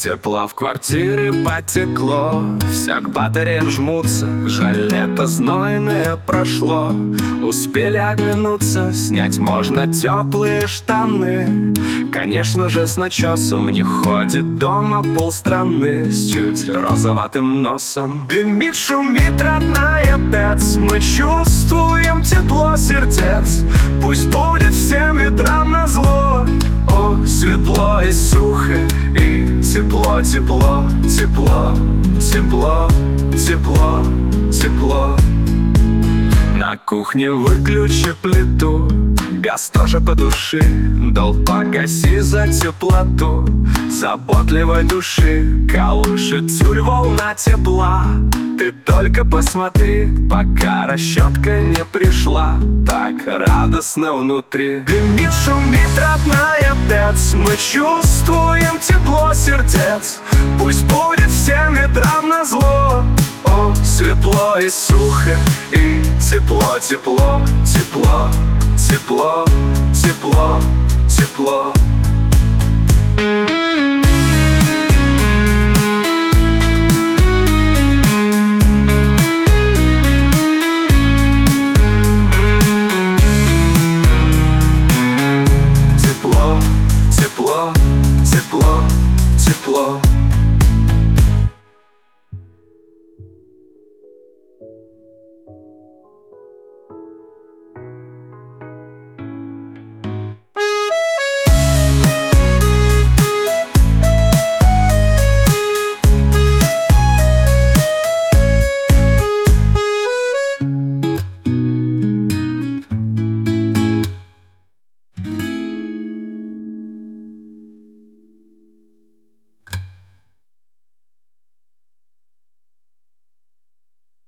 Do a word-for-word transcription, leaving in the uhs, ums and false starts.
Тепло в квартире потекло, все к батареям жмутся. Жаль, лето знойное прошло. Успели оглянуться, снять можно теплые штаны. Конечно же, с начесом не ходит дома полстраны. С чуть розоватым носом дымит, шумит родная ТЭЦ. Мы чувствуем тепло сердец. Пусть будет всем ветрам назло. О, светло и сухо, и тепло, тепло, тепло, тепло, тепло, тепло. На кухне выключи плиту, газ тоже по душе. Долг погаси за теплоту заботливой души. Колышет тюль волна тепла. Ты только посмотри, пока расчетка не пришла. Так радостно внутри. Дымит, шумит родная ТЭЦ. Мы чувствуем тепло сердец. Пусть будет всем ветрам назло. О, светло и сухо, и тепло, тепло, тепло, тепло, тепло, тепло.